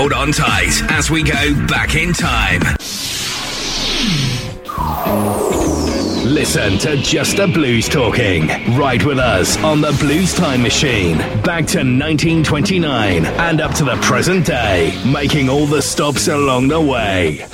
hold on tight as we go back in time. Listen to Just the Blues Talking. Ride with us on the Blues Time Machine. Back to 1929 and up to the present day, making all the stops along the way.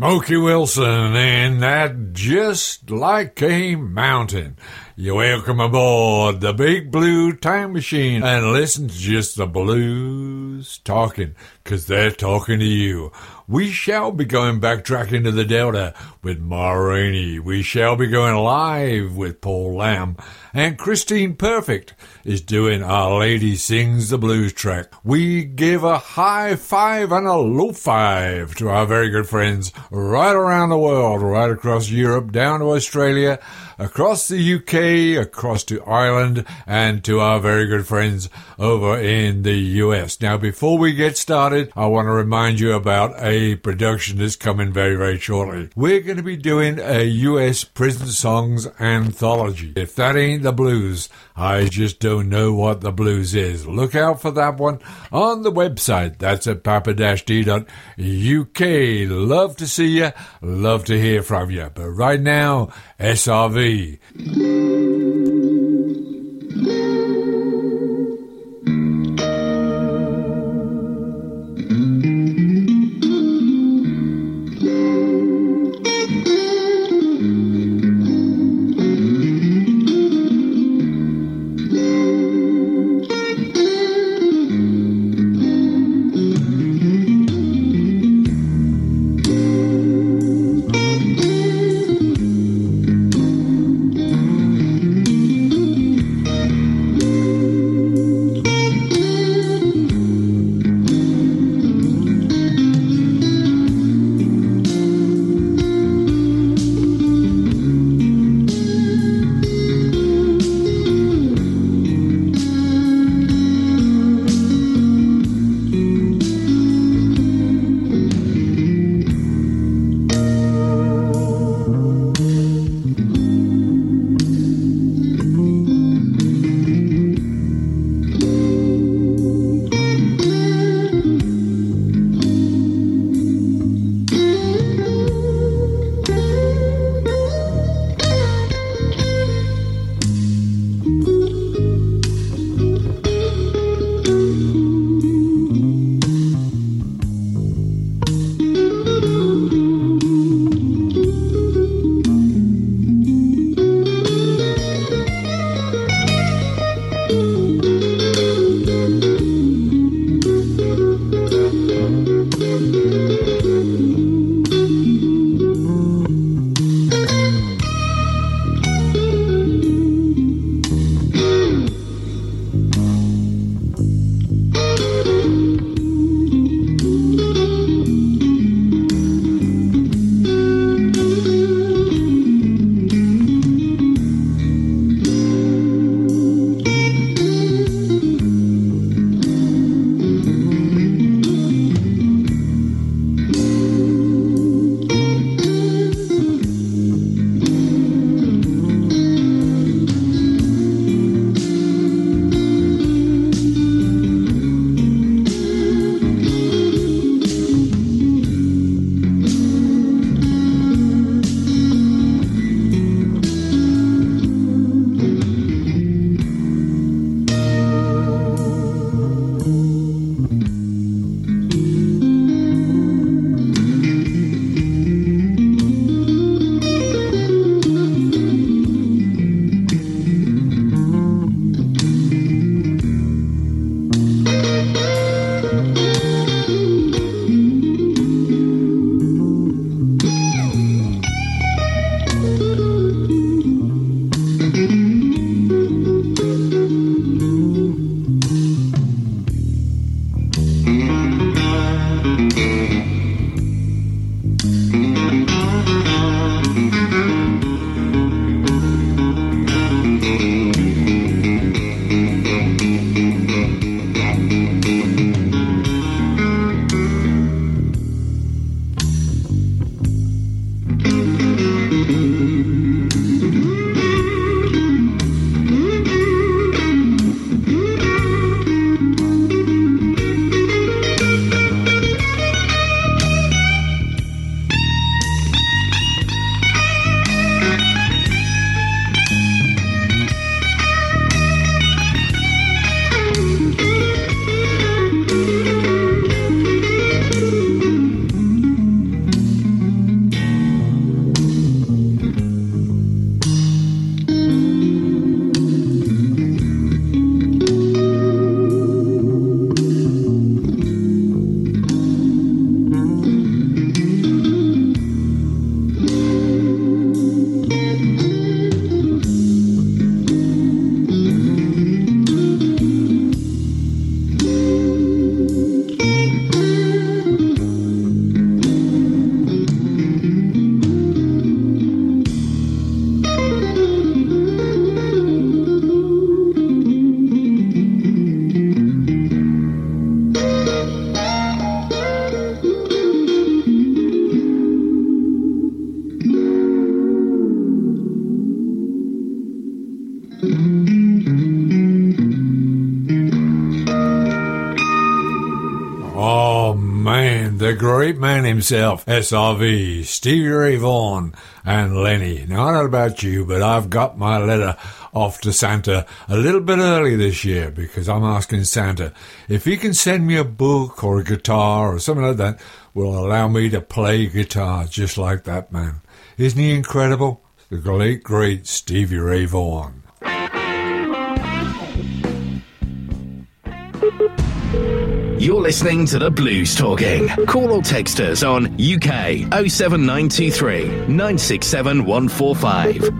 Smokey Wilson, and that Just Like a Mountain. You're welcome aboard the Big Blue Time Machine and listen to just the blues talking, 'cause they're talking to you. We shall be going backtracking to the Delta with Ma Rainey. We shall be going live with Paul Lamb. And Christine Perfect is doing Our Lady Sings the Blues track. We give a high five and a low five to our very good friends right around the world, right across Europe, down to Australia, across the UK, across to Ireland, and to our very good friends over in the US. Now, before we get started, I want to remind you about a production that's coming very, very shortly. We're going to be doing a US prison songs anthology. If that ain't the blues, I just don't know what the blues is. Look out for that one on the website. That's at papa-d.uk. Love to see you. Love to hear from you. But right now, SRV. the great man himself, SRV, Stevie Ray Vaughan, and Lenny. Now, I don't know about you, but I've got my letter off to Santa a little bit early this year because I'm asking Santa if he can send me a book or a guitar or something like that will allow me to play guitar just like that man. Isn't he incredible? The late, great Stevie Ray Vaughan. You're listening to the Blues Talking. Call or text us on UK 07923 967 145.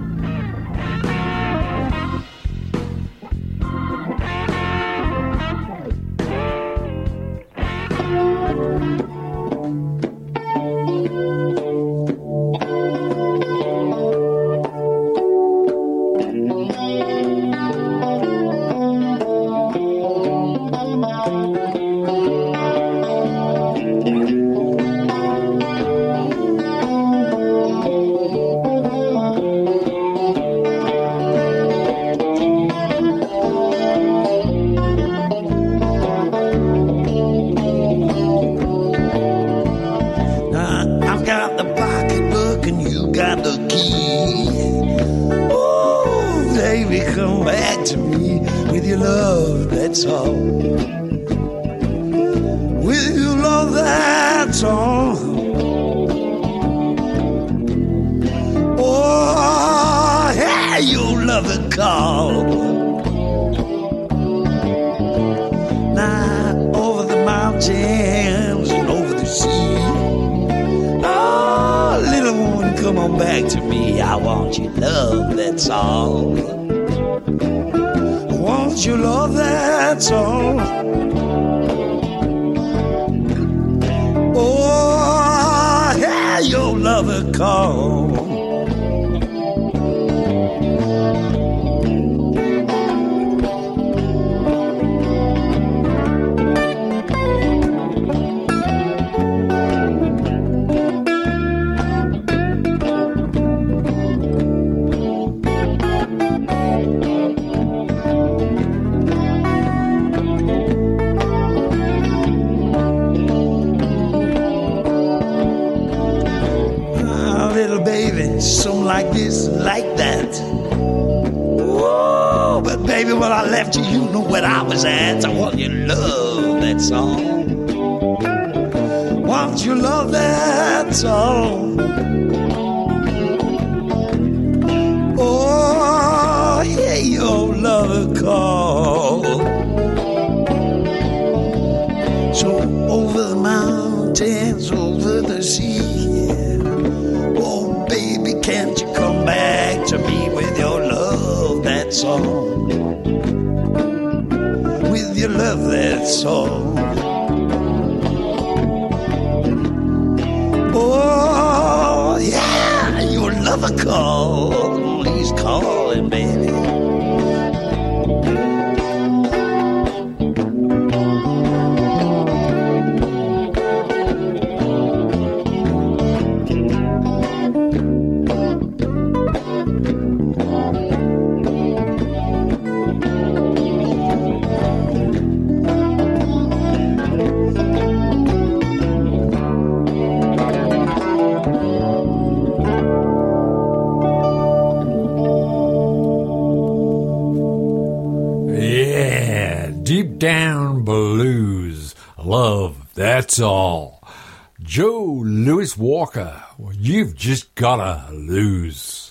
That's all. Joe Louis Walker, well, you've just gotta lose.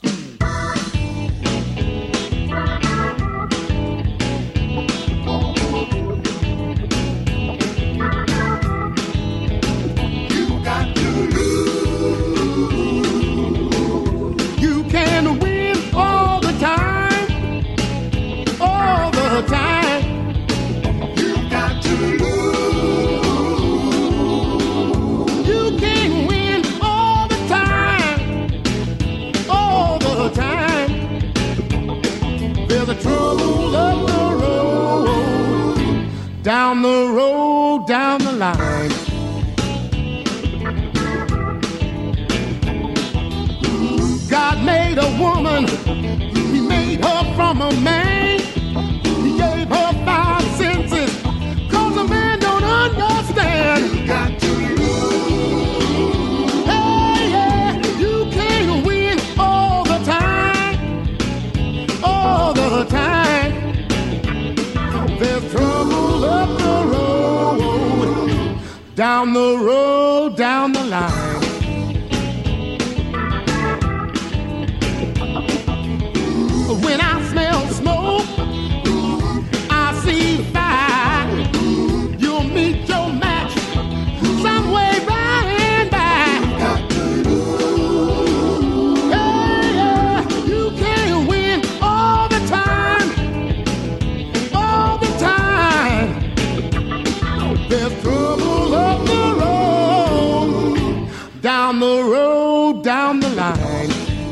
Down the road, down the line. God made a woman, he made her from a man. He gave her 5 senses, 'cause a man don't understand. You got to lose. down the road, down the line. When I smell smoke, I see fire. You'll meet your match some way by and by. Hey, yeah, you can't win all the time. All the time. There's trouble up the road, down the road, down the line.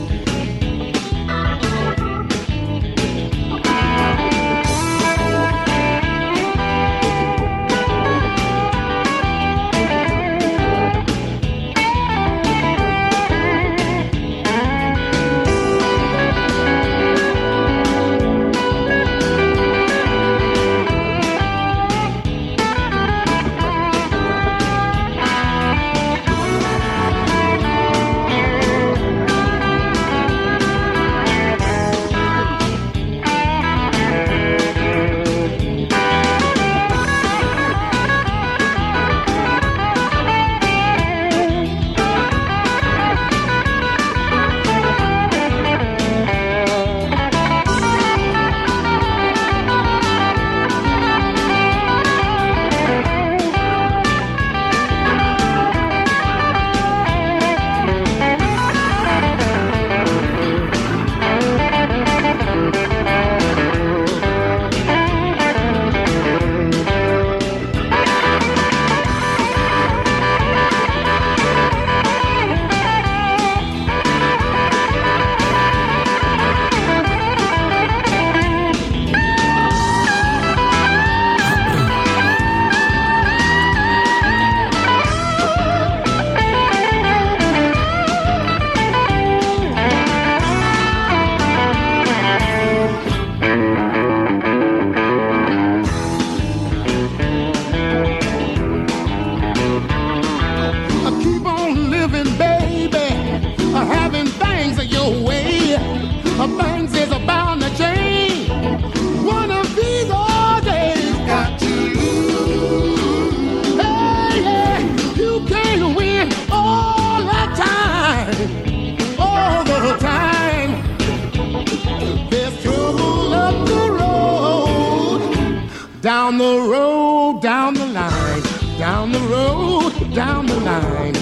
Down the road, down the line, down the road, down the line.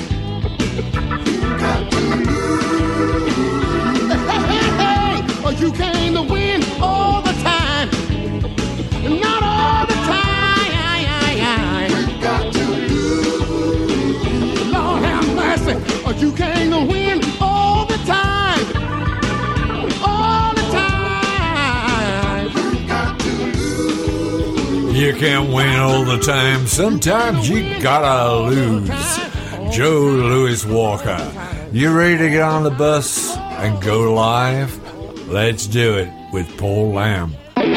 Hey, you can't win all the time, not all the time. Lord have mercy, you can't win all the time, all the time. You can't win all the time. Sometimes you gotta lose. Joe Louis Walker. You ready to get on the bus and go live? Let's do it with Paul Lamb.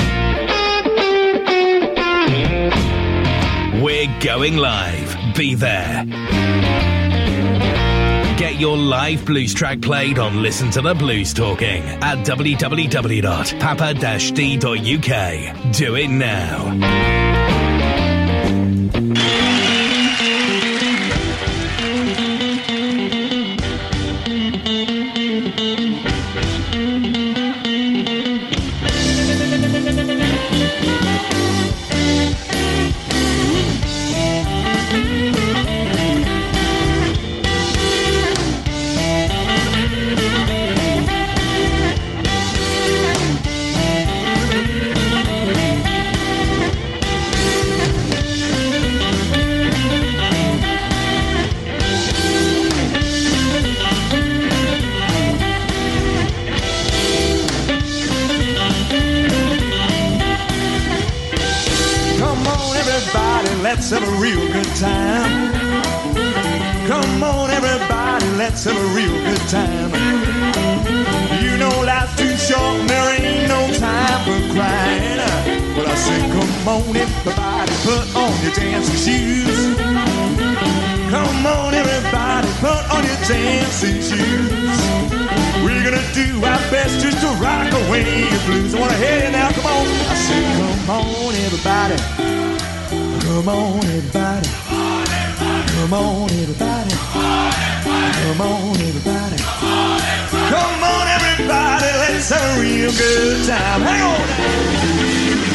We're going live. Be there. Get your live blues track played on Listen to the Blues Talking at www.papa-d.uk. Do it now. Let's have a real good time. Come on, everybody, let's have a real good time. You know life's too short and there ain't no time for crying. Well, I said, come on, everybody, put on your dancing shoes. Come on, everybody, put on your dancing shoes. We're gonna do our best just to rock away your blues. I wanna hear you now, come on. I said, come on, everybody. Come on, everybody. Come Come on, everybody. Come on, everybody. Come on, everybody. Let's have a real good time. Hang on now.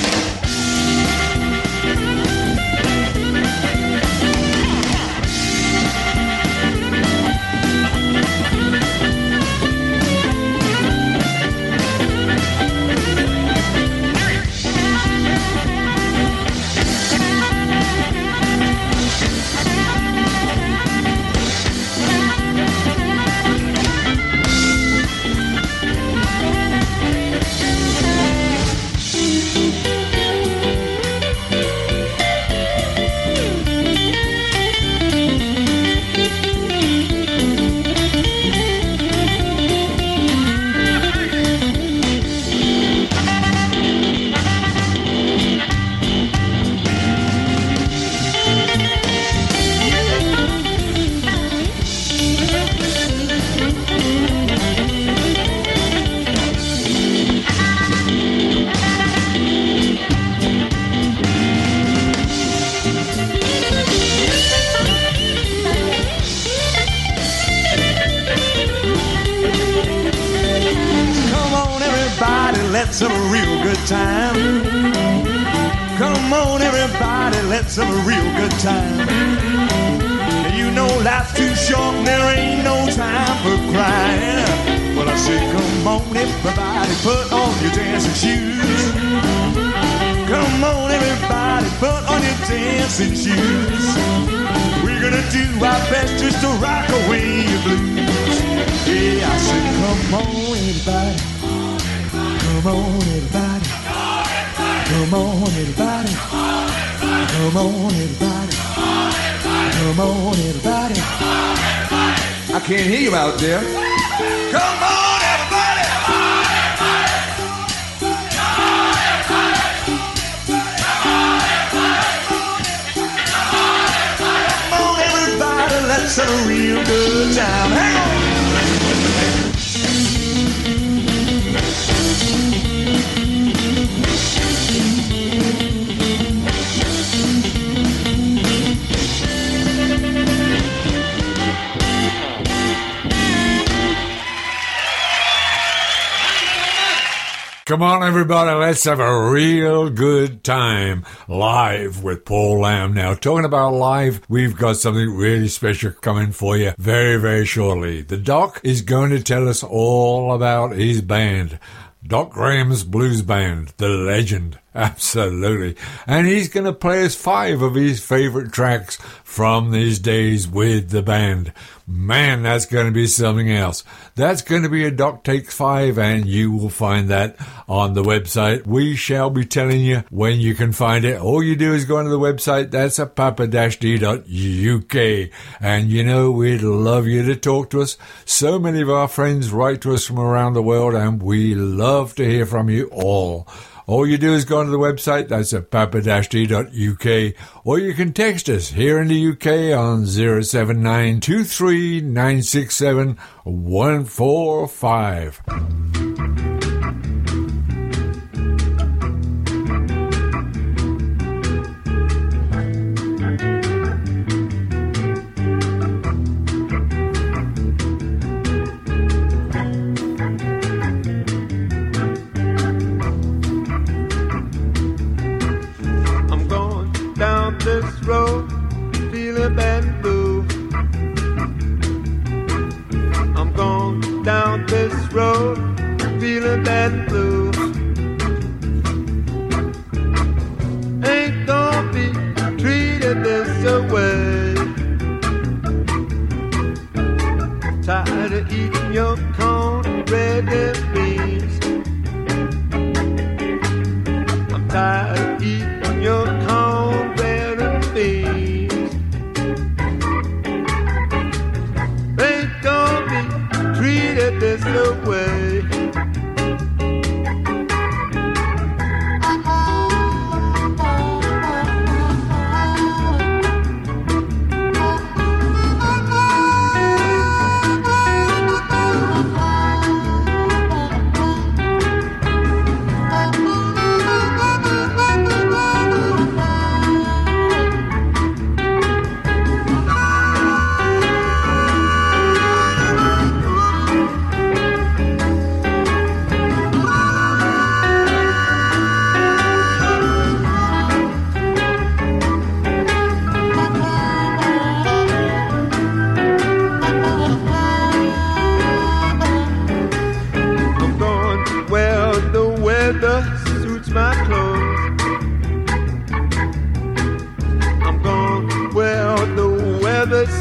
Let's have a real good time. Come on, everybody, let's have a real good time. You know life's too short and there ain't no time for crying. Well, I say, come on, everybody, put on your dancing shoes. Come on, everybody, put on your dancing shoes. We're gonna do our best just to rock away your blues. Yeah, I say, come on, everybody. Come on, everybody. Come on, everybody. Come on, everybody. Come on, everybody. I can't hear you out there. Come on, everybody. Come on, everybody. Let's have a real good time. Hang on. Come on, everybody, let's have a real good time live with Paul Lamb. Now, talking about live, we've got something really special coming for you very, very shortly. The Doc is going to tell us all about his band, Doc Graham's Blues Band, the legend. Absolutely. And he's going to play us 5 of his favorite tracks from these days with the band. Man, that's going to be something else. That's going to be a Doc Takes 5, and you will find that on the website. We shall be telling you when you can find it. All you do is go onto the website. That's at papa-d.uk. And you know, we'd love you to talk to us. So many of our friends write to us from around the world, and we love to hear from you all. All you do is go onto the website, that's at papa-d.uk, or you can text us here in the UK on 07923967145. This road, feeling bad and blue. I'm going down this road, feeling bad and blue. Ain't gonna be treated this way. Tired of eating your cornbread and beans. I'm tired of eating your cornbread and beans. Ain't gonna be treated this way.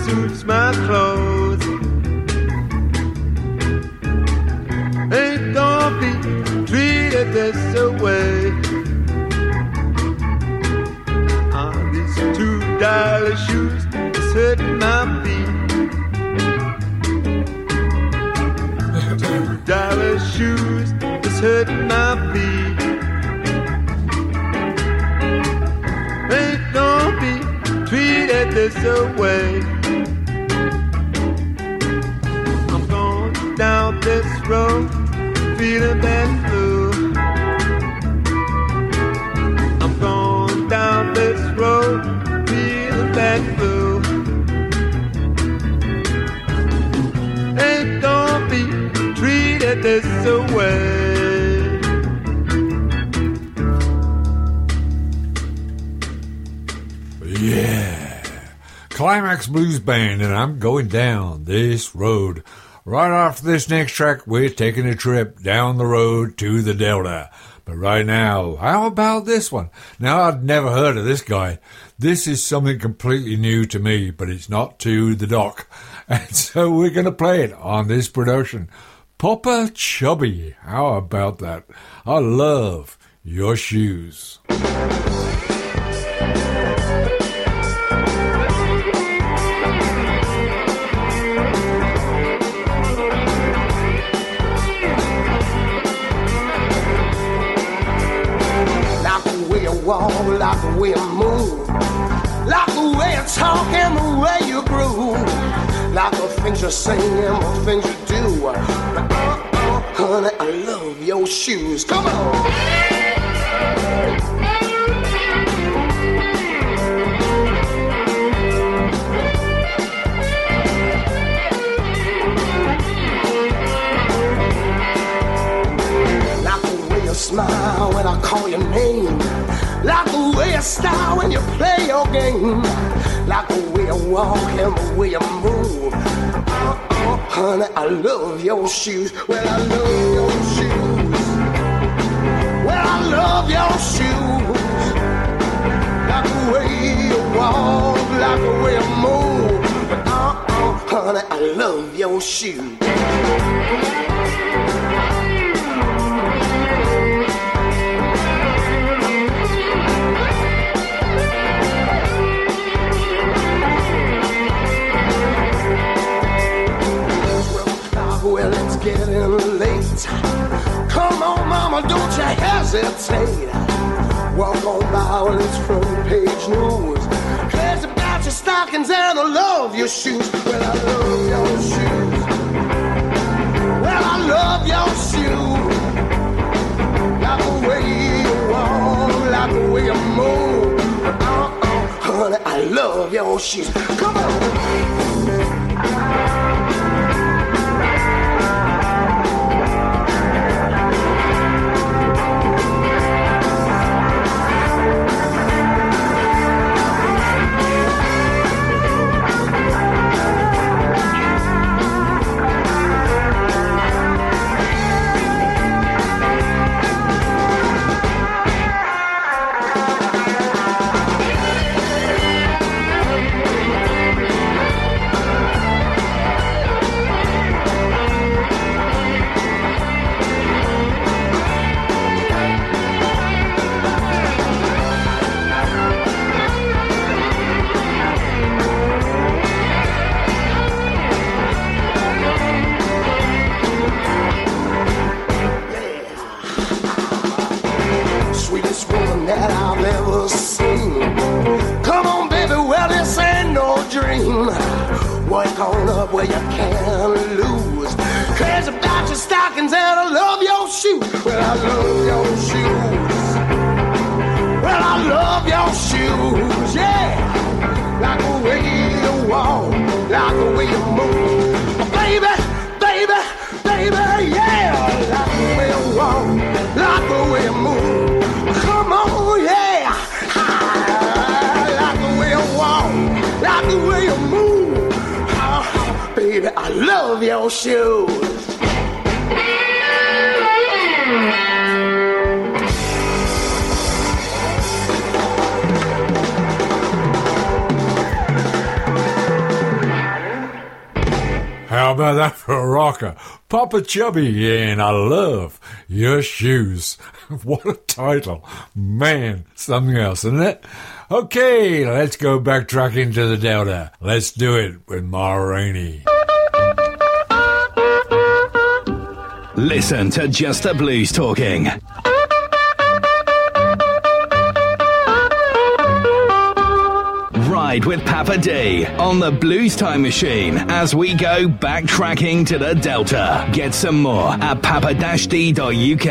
suits my clothes. Ain't gonna be treated this way. These $2 shoes is hurting my feet. $2 shoes is hurting my feet. Ain't gonna be treated this way. I'm going down this road, feeling bad blue. I'm going down this road, feeling bad blue. Ain't gonna be treated this way. Yeah, Climax Blues Band, and I'm going down this road. Right after this next track, we're taking a trip down the road to the Delta. But right now, how about this one? Now, I'd never heard of this guy. This is something completely new to me, but it's not to the doc. And so we're going to play it on this production. Papa Chubby, how about that? I love your shoes. Walk, like the way you move, like the way you talk and the way you groove, like the things you say and the things you do. But honey, I love your shoes. Come on. Smile when I call your name, like the way you style when you play your game, like the way you walk and the way you move. Honey, I love your shoes. Well, I love your shoes. Well, I love your shoes. Like the way you walk, like the way you move. Honey, I love your shoes. Well, it's getting late. Come on, mama, don't you hesitate. Walk on by, well, it's front page news. Crazy about your stockings and I love your shoes. Well, I love your shoes. Well, I love your shoes. Like the way you walk, like the way you move. Honey, I love your shoes. Come on. Where you can't lose. Crazy about your stockings and I love your shoes. Well, I love your shoes. Well, I love your shoes, yeah. Like the way you walk, like the way you move. Baby, baby, baby, yeah. Like the way you walk, like the way you move. Come on, yeah. Like the way you walk, like the way you move. Baby, I love your shoes. about that for a rocker? Papa Chubby and I Love Your Shoes. What a title. Man, something else, isn't it? Okay, let's go backtracking to the Delta. Let's do it with Ma Rainey. Listen to Just the Blues Talking. Ride with Papa D on the Blues Time Machine as we go backtracking to the Delta. Get some more at papa-d.uk.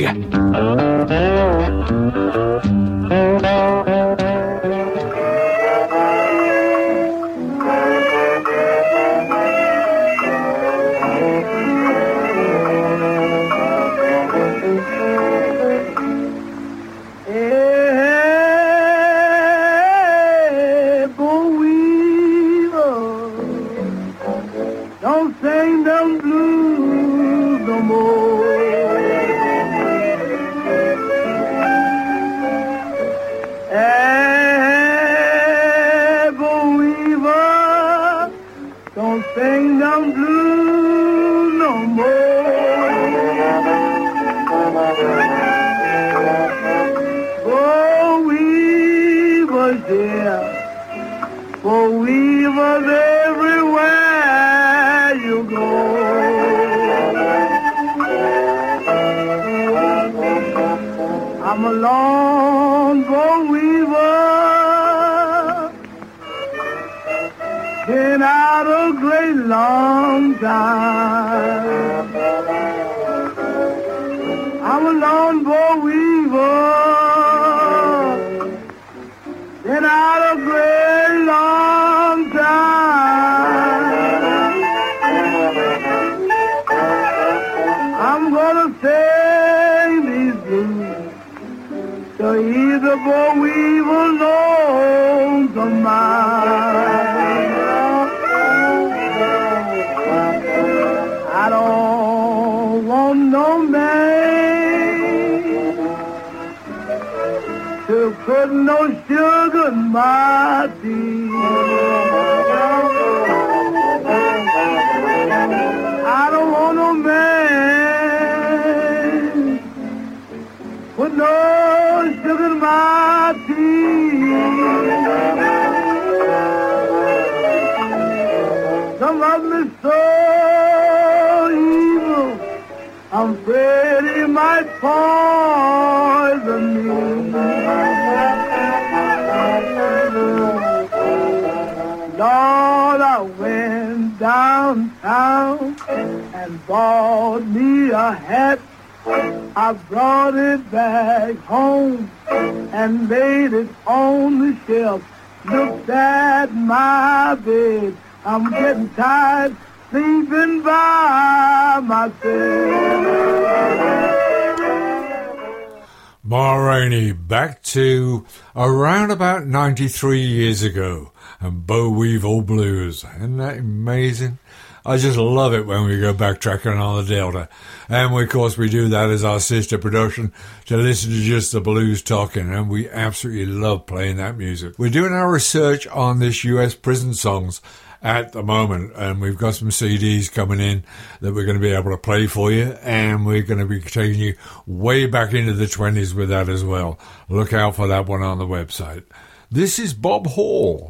Ma Rainey, back to around about 93 years ago, and Bo Weevil Blues. Isn't that amazing? I just love it when we go backtracking on the Delta. And of course we do that as our sister production to listen to Just the Blues Talking, and we absolutely love playing that music. We're doing our research on this US prison songs at the moment, and we've got some CDs coming in that we're going to be able to play for you, and we're going to be taking you way back into the 20s with that as well. Look out for that one on the website. This is Bob Hall,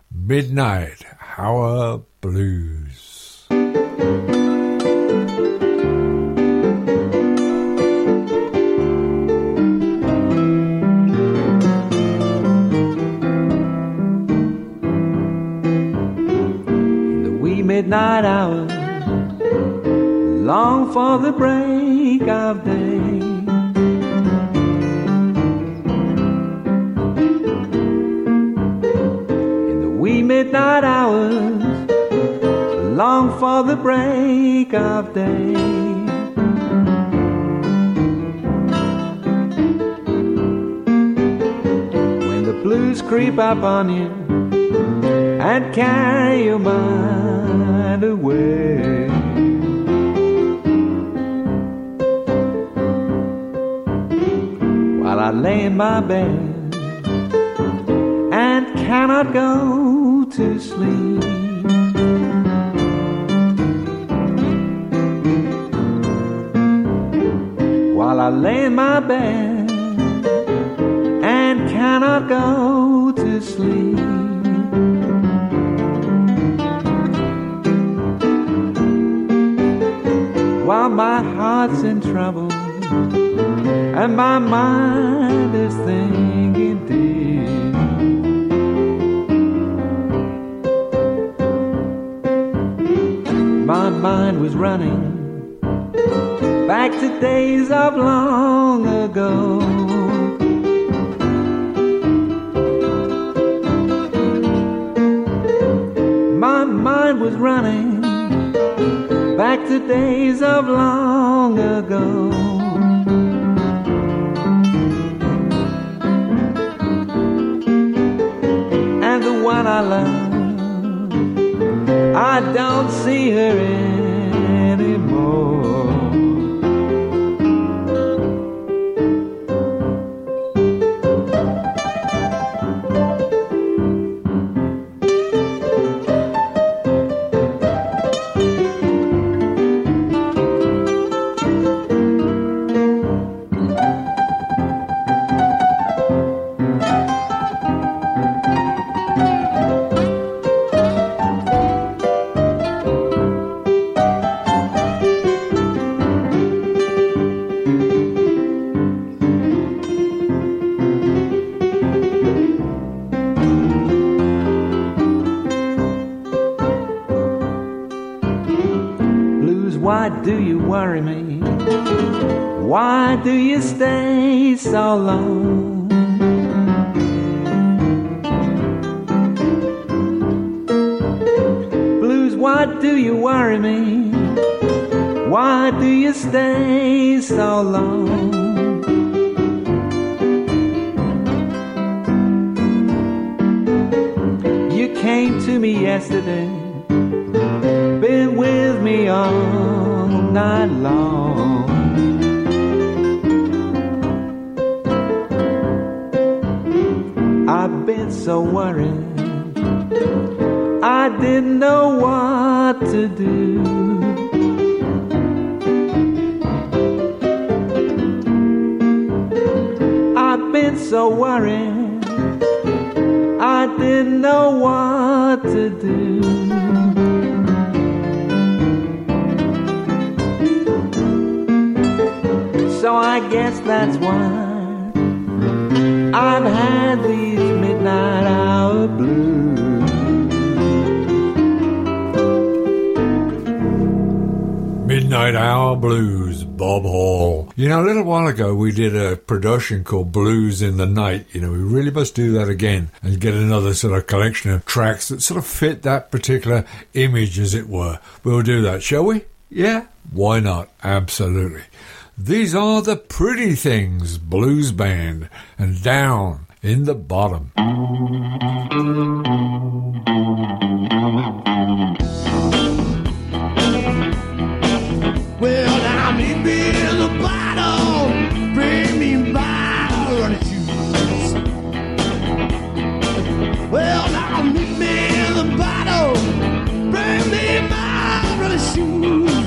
Midnight Hour Blues. Midnight hour, long for the break of day. In the wee midnight hours, long for the break of day. When the blues creep up on you and carry your mind away, while I lay in my bed and cannot go to sleep. lay in my bed and cannot go to sleep. While my heart's in trouble and my mind is thinking deep. My mind was running back to days of long ago. My mind was running back to days of long ago. And the one I love, I don't see her anymore. Why do you worry me? Why do you stay so long? Blues, why do you worry me? Why do you stay so long? You came to me yesterday, been with me all night long. I've been so worried, I didn't know what to do. I've been so worried, I didn't know what to do. So I guess that's why I've had these midnight hour blues. Midnight Hour Blues, Bob Hall. You know, a little while ago we did a production called Blues in the Night. You know, we really must do that again and get another sort of collection of tracks that sort of fit that particular image, as it were. We'll do that, shall we? Yeah, why not? Absolutely. These are the Pretty Things Blues Band, and Down in the Bottom. Well, now meet me in the bottom, bring me my running shoes. Well, now meet me in the bottom, bring me my running shoes.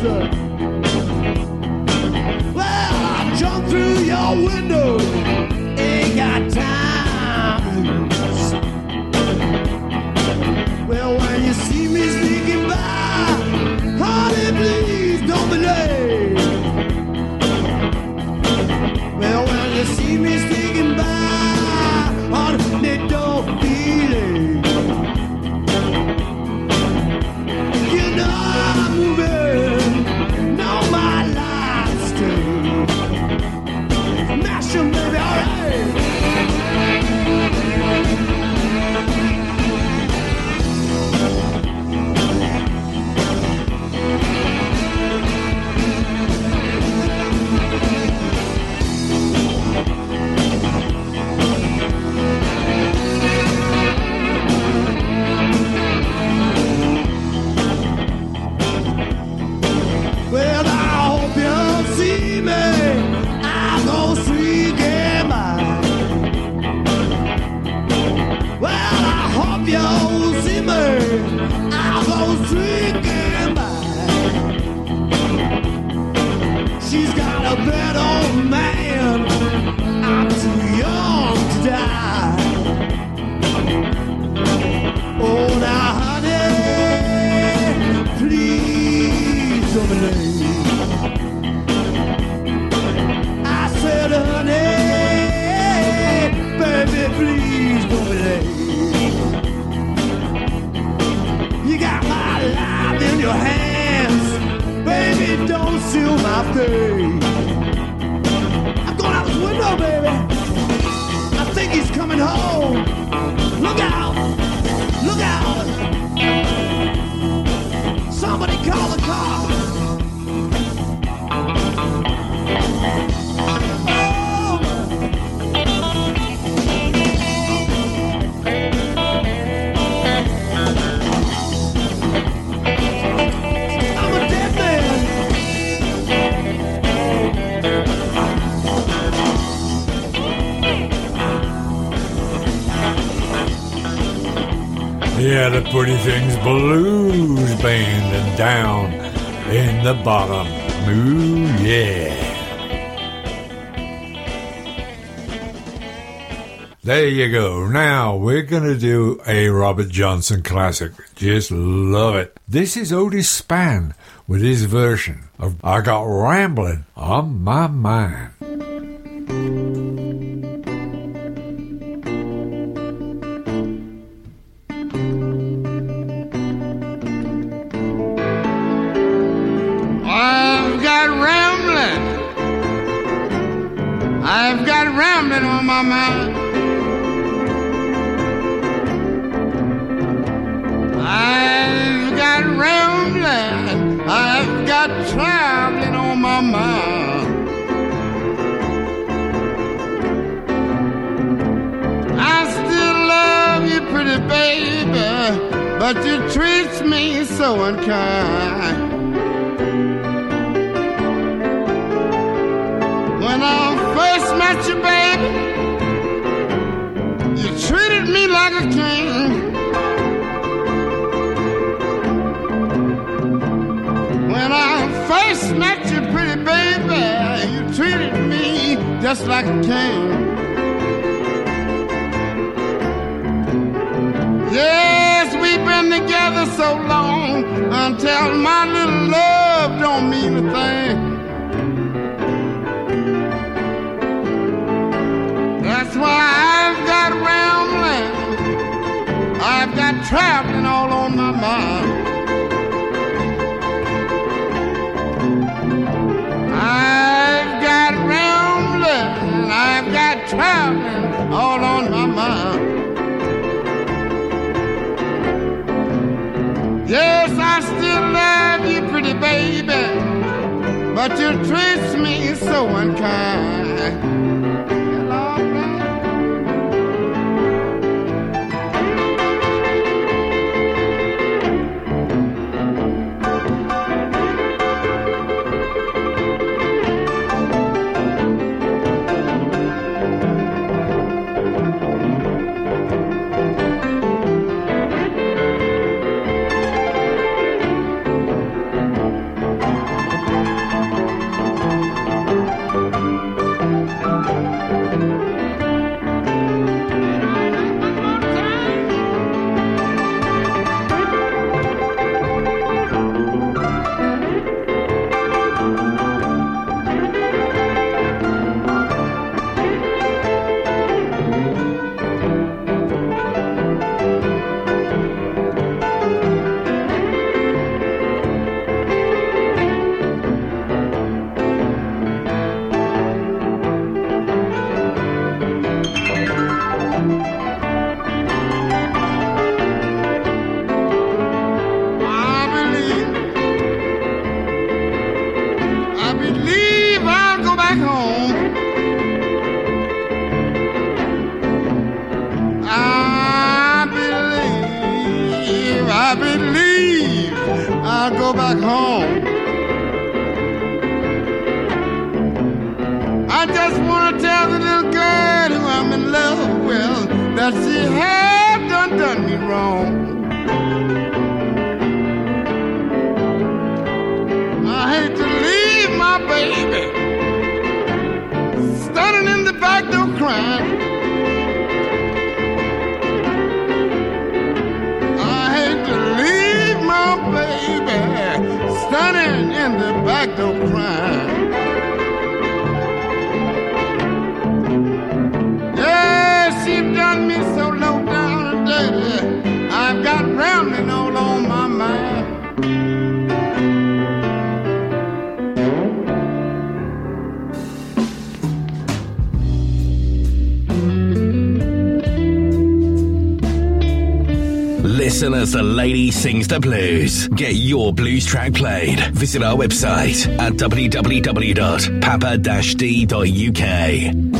Well, I jump through your window, ain't got time to lose. Well, when you see me sneaking by, honey, please don't be late. Well, when you see me sneaking by, honey, don't be late. You know I'm moving, know my life's straight. Smash 'em, baby, alright. Well, I hope you'll see me. I'll go streaking by. Well, I hope you'll see me. I'll go streaking by. She's got a better man. birthday. I'm going out this window, baby. I think he's coming home. Look out! Look out! Somebody call the cops. Yeah, the Pretty Things Blues Band and Down in the Bottom. Ooh, yeah. There you go. Now we're going to do a Robert Johnson classic. Just love it. This is Otis Spann with his version of I Got Ramblin' on My Mind. I've got rambling on my mind. I've got rambling. I've got traveling on my mind. I still love you, pretty baby, but you treat me so unkind. When I first met you, baby, you treated me like a king. When I first met you, pretty baby, you treated me just like a king. Yes, we've been together so long until my little love don't mean a thing. That's why I've got rambling, I've got traveling all on my mind. I've got rambling, I've got traveling all on my mind. Yes, I still love you, pretty baby, but you treat me so unkind. Listen as the lady sings the blues. Get your blues track played. Visit our website at www.papa-d.uk.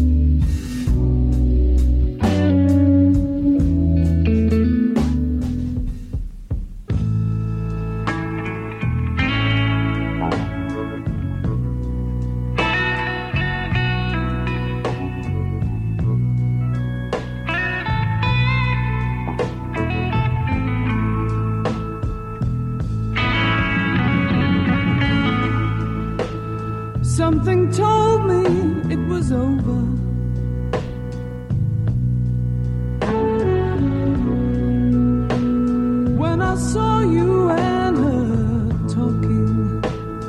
Something told me it was over. When I saw you and her talking,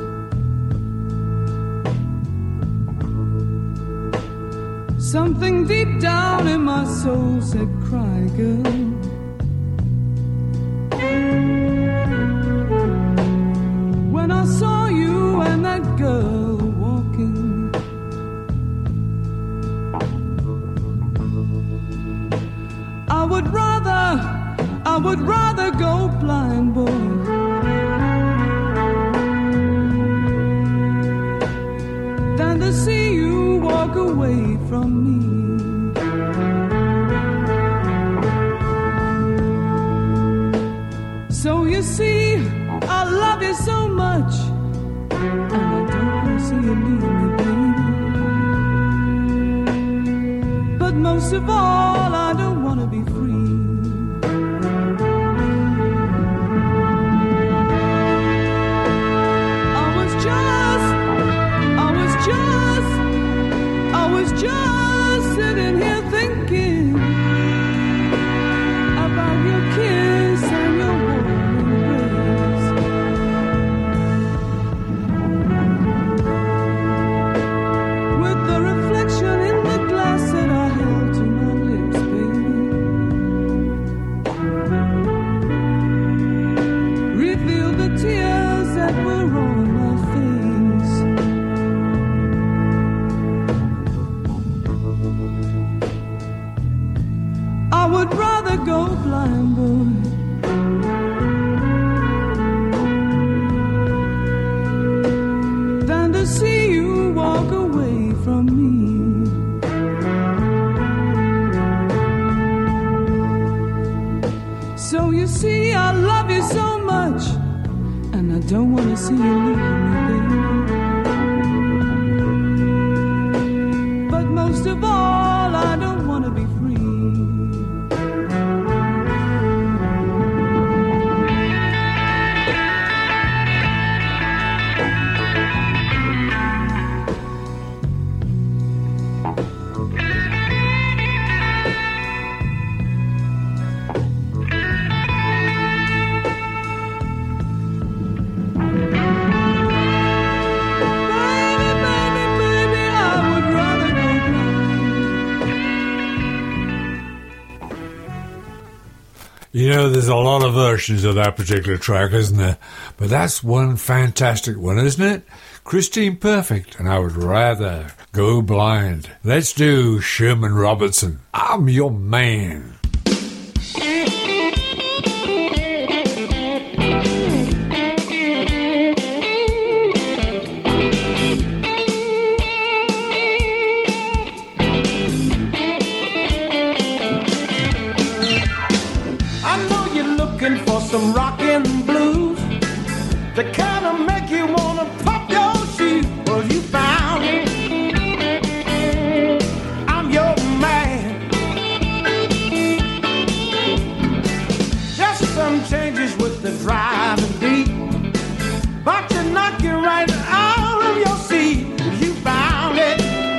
something deep down in my soul said, cry, girl. When I saw you and that girl, I would rather go blind, boy, than to see you walk away from me. So you see, I love you so much, and I don't want to see you leave me, baby. But most of all, I don't want to be free. I was just sitting here thinking about your kiss and your warm embrace. With the reflection in the glass that I held to my lips, baby, revealed the tears that were on my face. I would rather go blind, boy, than to see you walk away from me. So you see, I love you so much, and I don't want to see you leave me, baby. But most of all, I don't want to be free. You know, there's a lot of versions of that particular track, isn't there? But that's one fantastic one, isn't it? Christine Perfect, and I would rather go blind. Let's do Sherman Robertson. I'm your man. For some rockin' blues, the kind of make you wanna pop your shoes. Well, you found it. I'm your man. Just some changes with the driving beat, but you knock you right out of your seat. You found it.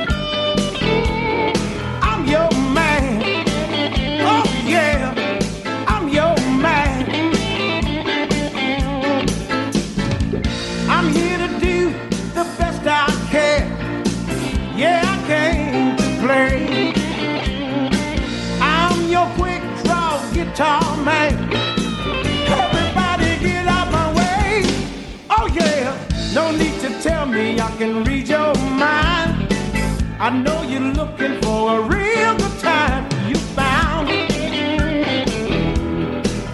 I'm your man. Oh yeah. I'm here to do the best I can. Yeah, I came to play. I'm your quick draw guitar man. Everybody get out my way. Oh yeah, no need to tell me I can read your mind. I know you're looking for a real good time. You found it.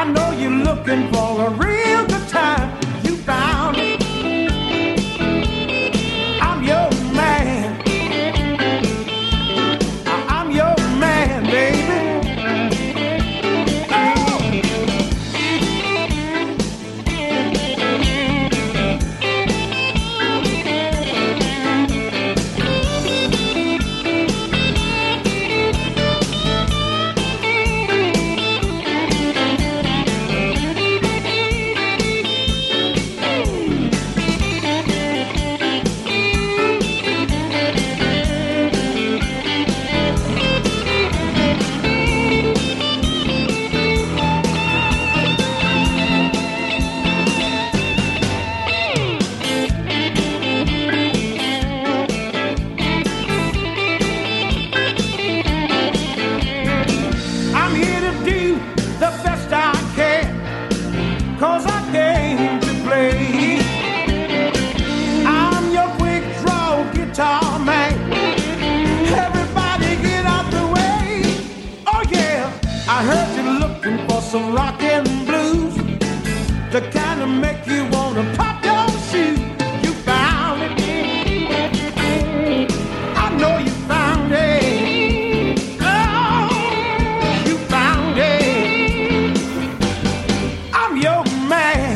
I know you're looking for a real good time. You found it. I'm your man. I'm your man, baby. I'm here to do the best I can, 'cause I came to play. I'm your quick draw guitar man. Everybody get out the way. Oh yeah, I heard you're looking for some rock and blues, the kind of make you wanna pop your shoes. You found it. I know you found it. Oh, you found it. I'm your man.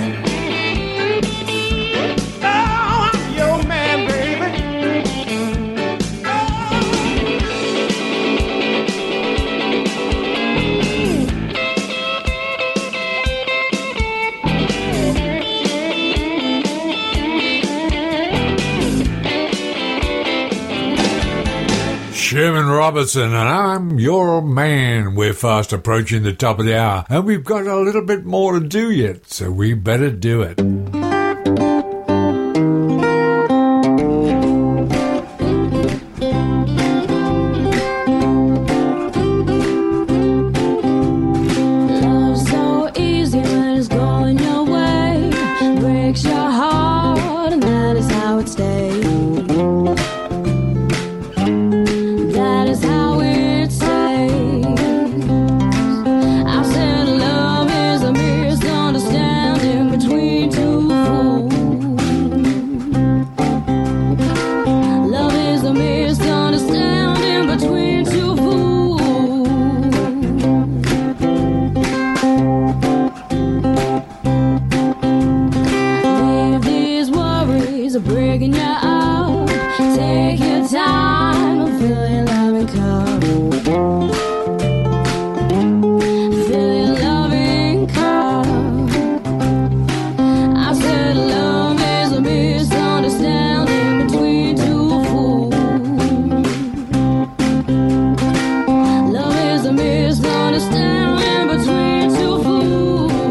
Oh, I'm your man, baby. Sherman Robertson, and I'm your man. We're fast approaching the top of the hour, and we've got a little bit more to do yet, so we better do it. Love's so easy when it's going your way. Breaks your heart, and that is how it stays. That is how it stays. I said love is a misunderstanding between two fools. Love is a misunderstanding between two fools. Leave these worries of breaking you up. Take your time and fill your loving cup. Fill your loving cup. I said love is a misunderstanding between two fools. Love is a misunderstanding between two fools.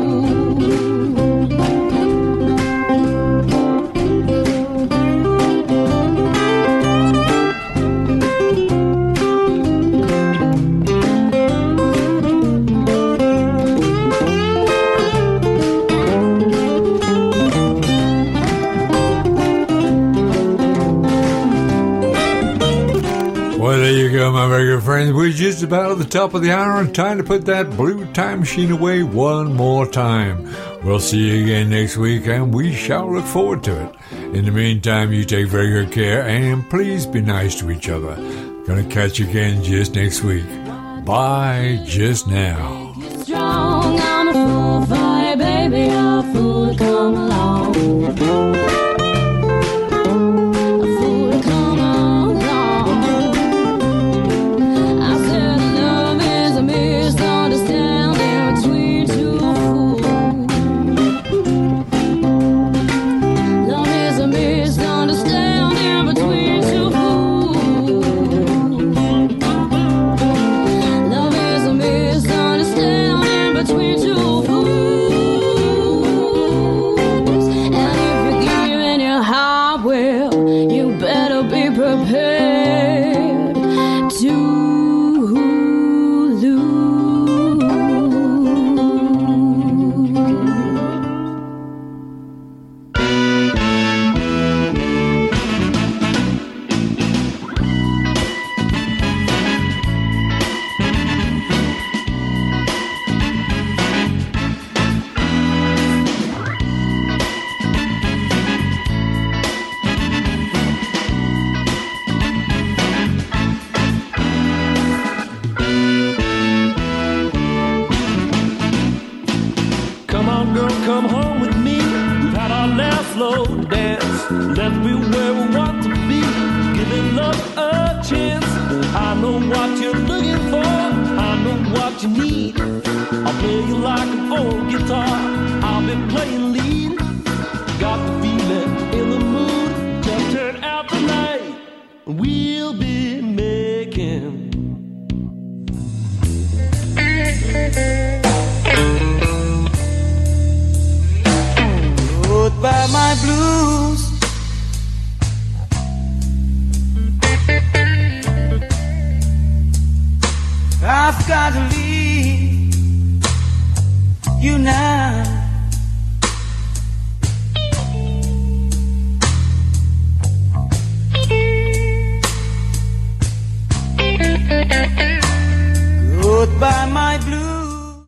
Well, there you go, my very good friends. We're just about at the top of the hour, and time to put that blue time machine away one more time. We'll see you again next week, and we shall look forward to it. In the meantime, you take very good care, and please be nice to each other. Gonna catch you again just next week. Bye just now. Strong, I'm a fool for you, baby. A fool to come along. A fool to come along. I said love is a misunderstanding between two fools. Love is a misunderstanding between two fools. Love is a misunderstanding between two fools. And if you give slow dance. Let's be where we want to be, giving love a chance. I know what you're looking for, I know what you need. I'll play you like an old guitar, I'll be playing lead. Got the feeling in the mood, just turn out the light. We'll be making